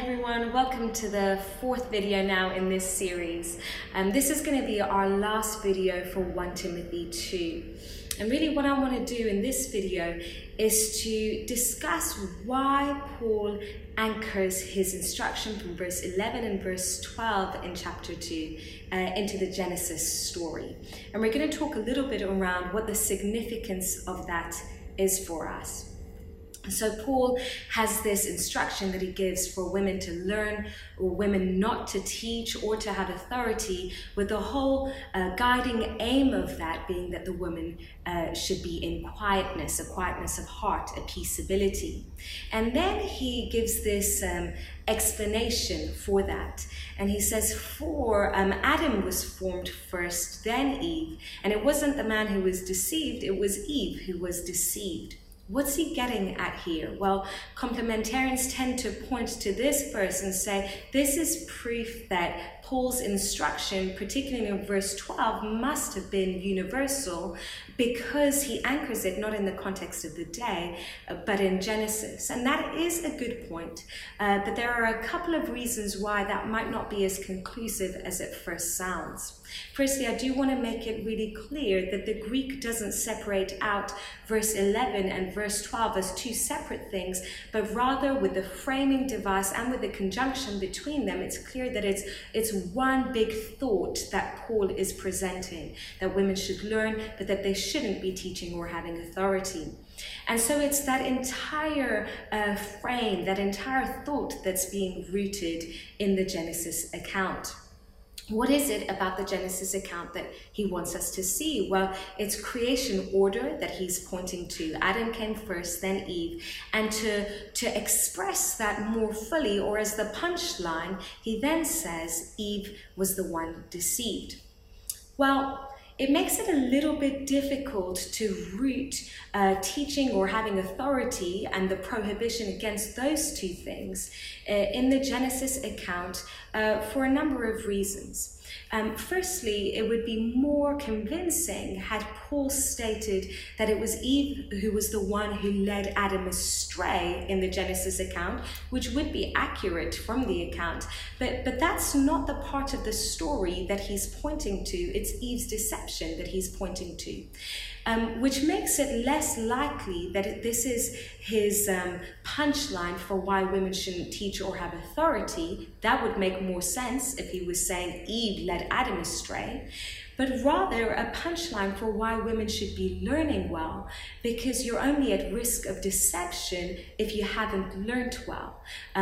everyone, welcome to the fourth video now in this series. This is going to be our last video for 1 Timothy 2. And really what I want to do in this video is to discuss why Paul anchors his instruction from verse 11 and verse 12 in chapter 2 into the Genesis story. And we're going to talk a little bit around what the significance of that is for us. So Paul has this instruction that he gives for women to learn, or women not to teach or to have authority, with the whole guiding aim of that being that the woman should be in quietness, a quietness of heart, a peaceability. And then he gives this explanation for that. And he says, for Adam was formed first, then Eve. And it wasn't the man who was deceived, it was Eve who was deceived. What's he getting at here? Well, complementarians tend to point to this verse and say this is proof that Paul's instruction, particularly in verse 12, must have been universal because he anchors it not in the context of the day, but in Genesis. And that is a good point, but there are a couple of reasons why that might not be as conclusive as it first sounds. Firstly, I do want to make it really clear that the Greek doesn't separate out verse 11 and verse 12 as two separate things, but rather with the framing device and with the conjunction between them, it's clear that it's one big thought that Paul is presenting, that women should learn, but that they shouldn't be teaching or having authority. And so it's that entire frame, that entire thought that's being rooted in the Genesis account. What is it about the Genesis account that he wants us to see? Well, it's creation order that he's pointing to. Adam came first, then Eve. And to express that more fully, or as the punchline, he then says Eve was the one deceived. Well, it makes it a little bit difficult to root teaching or having authority and the prohibition against those two things in the Genesis account for a number of reasons. Firstly, it would be more convincing had Paul stated that it was Eve who was the one who led Adam astray in the Genesis account, which would be accurate from the account. But that's not the part of the story that he's pointing to. It's Eve's deception that he's pointing to. Which makes it less likely that this is his punchline for why women shouldn't teach or have authority. That would make more sense if he was saying Eve led Adam astray, but rather a punchline for why women should be learning well, because you're only at risk of deception if you haven't learned well.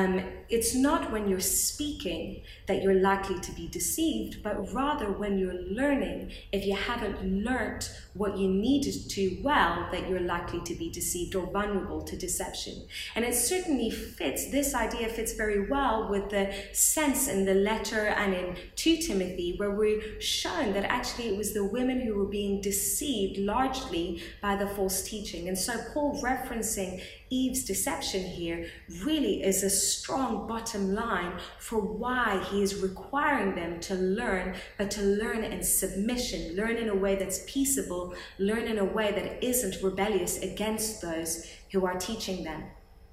It's not when you're speaking that you're likely to be deceived, but rather when you're learning, if you haven't learned what you needed to well, that you're likely to be deceived or vulnerable to deception. And it certainly fits, this idea fits very well with the sense in the letter and in 2 Timothy, where we're shown that actually it was the women who were being deceived largely by the false teaching. And so Paul referencing Eve's deception here really is a strong bottom line for why he is requiring them to learn, but to learn in submission, learn in a way that's peaceable, learn in a way that isn't rebellious against those who are teaching them.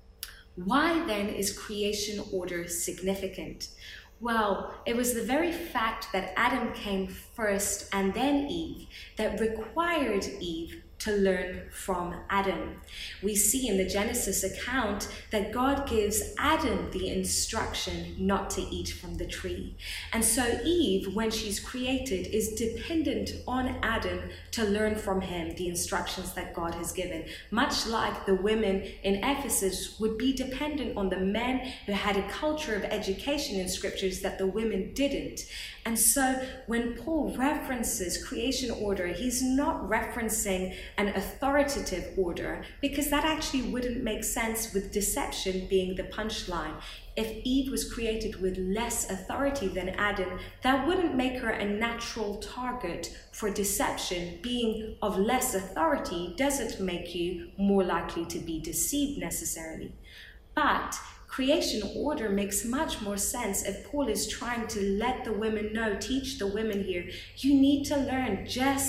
Why then is creation order significant? Well, it was the very fact that Adam came first and then Eve that required Eve to learn from Adam. We see in the Genesis account that God gives Adam the instruction not to eat from the tree. And so Eve, when she's created, is dependent on Adam to learn from him the instructions that God has given, much like the women in Ephesus would be dependent on the men who had a culture of education in scriptures that the women didn't. And so when Paul references creation order, he's not referencing an authoritative order, because that actually wouldn't make sense with deception being the punchline. If Eve was created with less authority than Adam, that wouldn't make her a natural target for deception. Being of less authority doesn't make you more likely to be deceived necessarily. But creation order makes much more sense if Paul is trying to let the women know, teach the women here, you need to learn just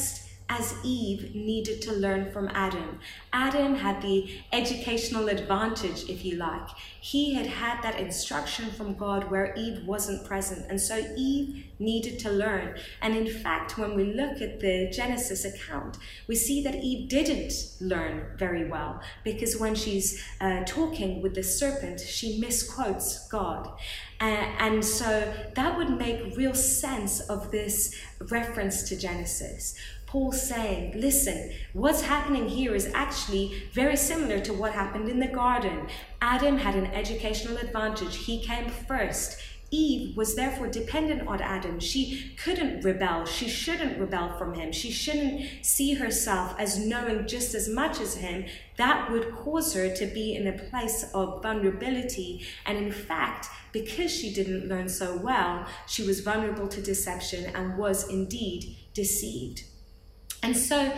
as Eve needed to learn from Adam. Adam had the educational advantage, if you like. He had had that instruction from God where Eve wasn't present, and so Eve needed to learn. And in fact, when we look at the Genesis account, we see that Eve didn't learn very well, because when she's talking with the serpent, she misquotes God. And so that would make real sense of this reference to Genesis. Paul saying, listen, what's happening here is actually very similar to what happened in the garden. Adam had an educational advantage. He came first. Eve was therefore dependent on Adam. She couldn't rebel. She shouldn't rebel from him. She shouldn't see herself as knowing just as much as him. That would cause her to be in a place of vulnerability. And in fact, because she didn't learn so well, she was vulnerable to deception and was indeed deceived. And so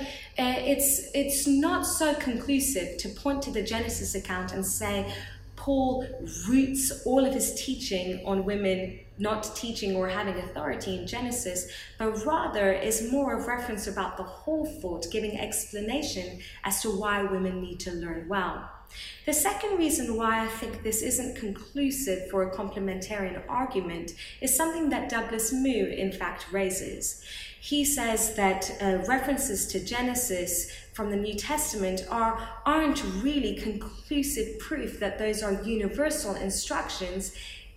it's not so conclusive to point to the Genesis account and say Paul roots all of his teaching on women not teaching or having authority in Genesis, but rather is more of reference about the whole thought, giving explanation as to why women need to learn well. The second reason why I think this isn't conclusive for a complementarian argument is something that Douglas Moo in fact raises. He says that references to Genesis from the New Testament aren't really conclusive proof that those are universal instructions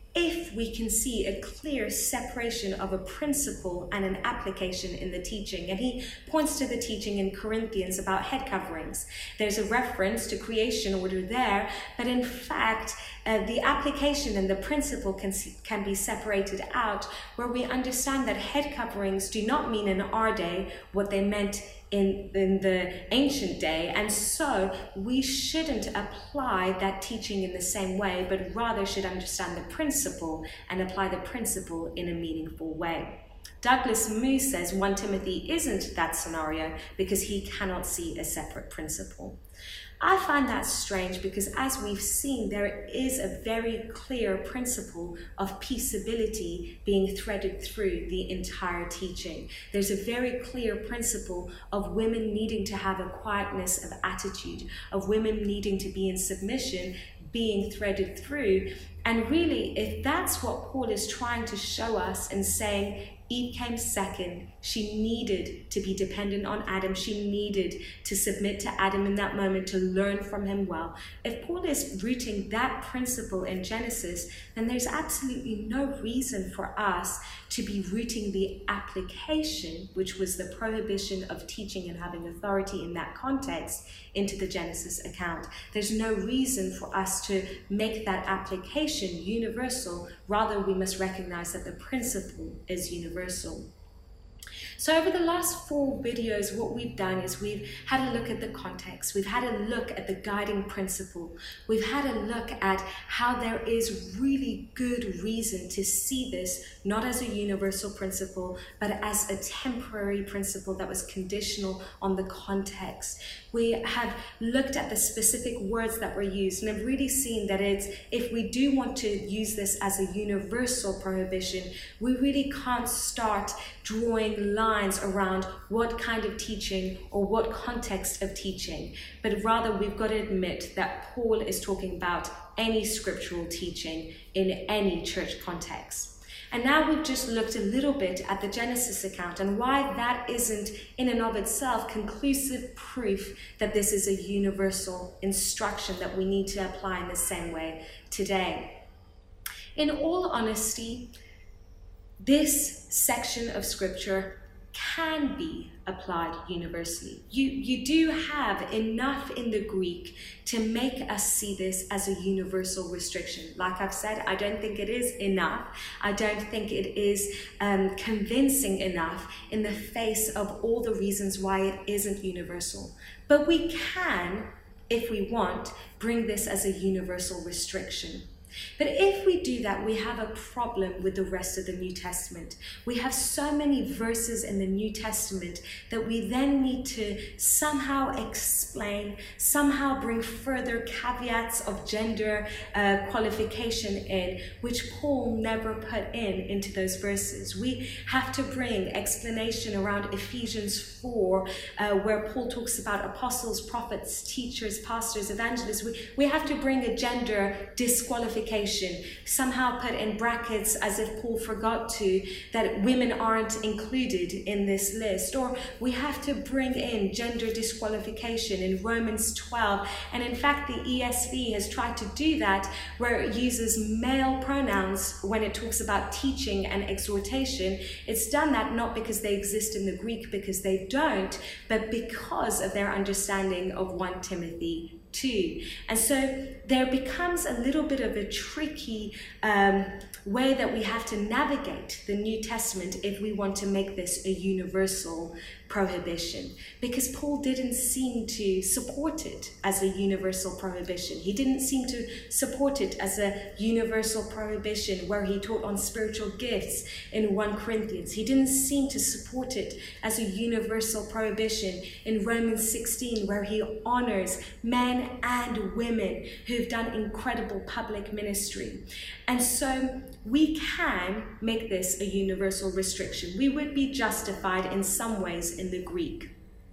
if we can see a clear separation of a principle and an application in the teaching. And he points to the teaching in Corinthians about head coverings. There's a reference to creation order there, but in fact, the application and the principle can be separated out, where we understand that head coverings do not mean in our day what they meant in the ancient day, and so we shouldn't apply that teaching in the same way, but rather should understand the principle and apply the principle in a meaningful way. Douglas Moo says 1 Timothy isn't that scenario because he cannot see a separate principle. I find that strange because, as we've seen, there is a very clear principle of peaceability being threaded through the entire teaching. There's a very clear principle of women needing to have a quietness of attitude, of women needing to be in submission, being threaded through. And really, if that's what Paul is trying to show us and saying, Eve came second. She needed to be dependent on Adam. She needed to submit to Adam in that moment to learn from him well. If Paul is rooting that principle in Genesis, then there's absolutely no reason for us to be rooting the application, which was the prohibition of teaching and having authority in that context, into the Genesis account. There's no reason for us to make that application universal. Rather, we must recognize that the principle is universal. So over the last 4 videos, what we've done is we've had a look at the context. We've had a look at the guiding principle. We've had a look at how there is really good reason to see this not as a universal principle, but as a temporary principle that was conditional on the context. We have looked at the specific words that were used and have really seen that if we do want to use this as a universal prohibition, we really can't start drawing lines around what kind of teaching or what context of teaching, but rather we've got to admit that Paul is talking about any scriptural teaching in any church context. And now we've just looked a little bit at the Genesis account and why that isn't in and of itself conclusive proof that this is a universal instruction that we need to apply in the same way today. In all honesty, this section of scripture can be applied universally. You do have enough in the Greek to make us see this as a universal restriction. Like I've said, I don't think it is enough. I don't think it is convincing enough in the face of all the reasons why it isn't universal. But we can, if we want, bring this as a universal restriction. But if we do that, we have a problem with the rest of the New Testament. We have so many verses in the New Testament that we then need to somehow explain, somehow bring further caveats of gender qualification in, which Paul never put into those verses. We have to bring explanation around Ephesians 4, where Paul talks about apostles, prophets, teachers, pastors, evangelists. We have to bring a gender disqualification, somehow put in brackets as if Paul forgot to, that women aren't included in this list. Or we have to bring in gender disqualification in Romans 12. And in fact, the ESV has tried to do that, where it uses male pronouns when it talks about teaching and exhortation. It's done that not because they exist in the Greek, because they don't, but because of their understanding of 1 Timothy 2. And so there becomes a little bit of a tricky way that we have to navigate the New Testament if we want to make this a universal prohibition, because Paul didn't seem to support it as a universal prohibition. He didn't seem to support it as a universal prohibition where he taught on spiritual gifts in 1 Corinthians. He didn't seem to support it as a universal prohibition in Romans 16, where he honors men and women who've done incredible public ministry. And so we can make this a universal restriction. We would be justified in some ways in the Greek.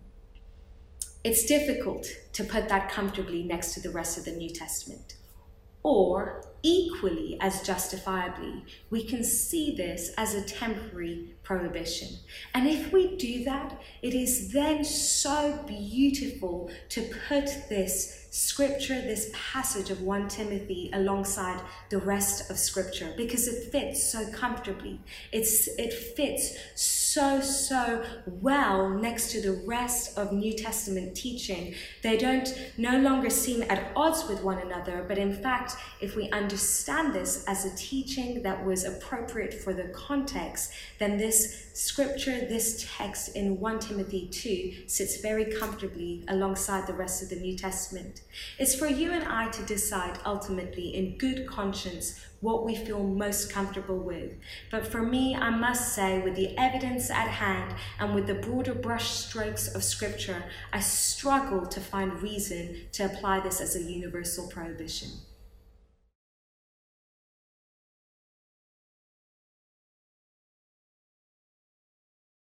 It's difficult to put that comfortably next to the rest of the New Testament. Or, equally as justifiably, we can see this as a temporary prohibition. And if we do that, it is then so beautiful to put this scripture, this passage of 1 Timothy alongside the rest of scripture, because it fits so comfortably. It fits so well next to the rest of New Testament teaching. They don't no longer seem at odds with one another, but in fact, if we understand this as a teaching that was appropriate for the context, then this scripture, this text in 1 Timothy 2 sits very comfortably alongside the rest of the New Testament. It's for you and I to decide ultimately in good conscience what we feel most comfortable with. But for me, I must say, with the evidence at hand and with the broader brush strokes of scripture, I struggle to find reason to apply this as a universal prohibition.